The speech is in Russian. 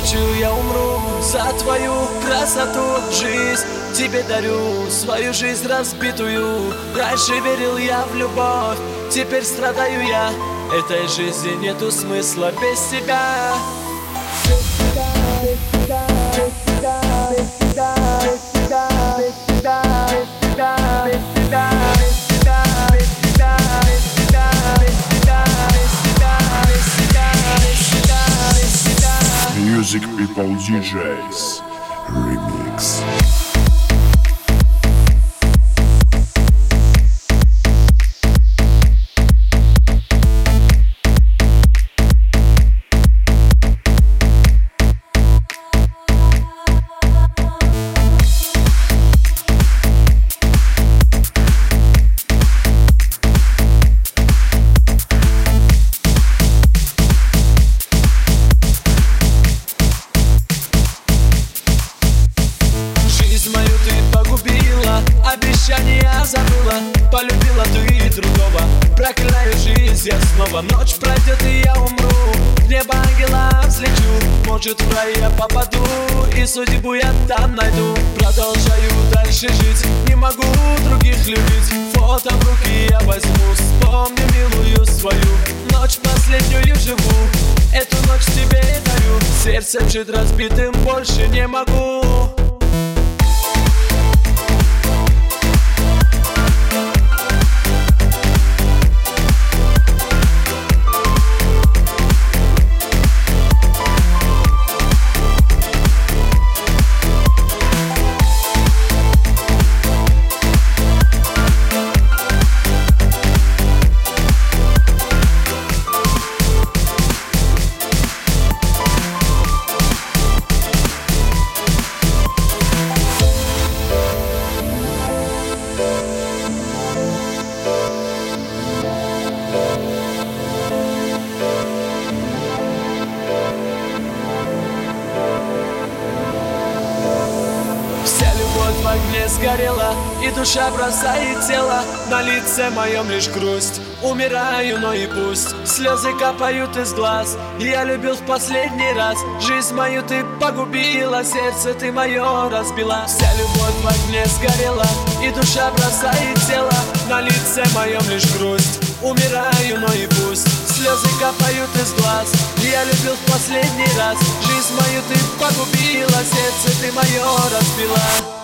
ночью я умру за твою красоту. Жизнь тебе дарю, свою жизнь разбитую. Раньше верил я в любовь, теперь страдаю я. Этой жизни нету смысла без тебя. Music People DJs Remix. Обещания забыла, полюбила ты другого. Проклинаю жизнь я снова. Ночь пройдет и я умру, в небо ангела взлечу. Может в рай я попаду и судьбу я там найду. Продолжаю дальше жить, не могу других любить. Фото в руки я возьму, вспомню милую свою. Ночь последнюю живу, эту ночь тебе дарю. Сердцем жить разбитым больше не могу. В огне сгорела, и душа бросает тело. На лице моем лишь грусть, умираю, но и пусть. Слезы капают из глаз, я любил в последний раз. Жизнь мою ты погубила, сердце ты мое разбила. Вся любовь в огне сгорела, и душа бросает тело. На лице моем лишь грусть, умираю, но и пусть. Слезы капают из глаз, я любил в последний раз. Жизнь мою ты погубила, сердце ты мое разбила.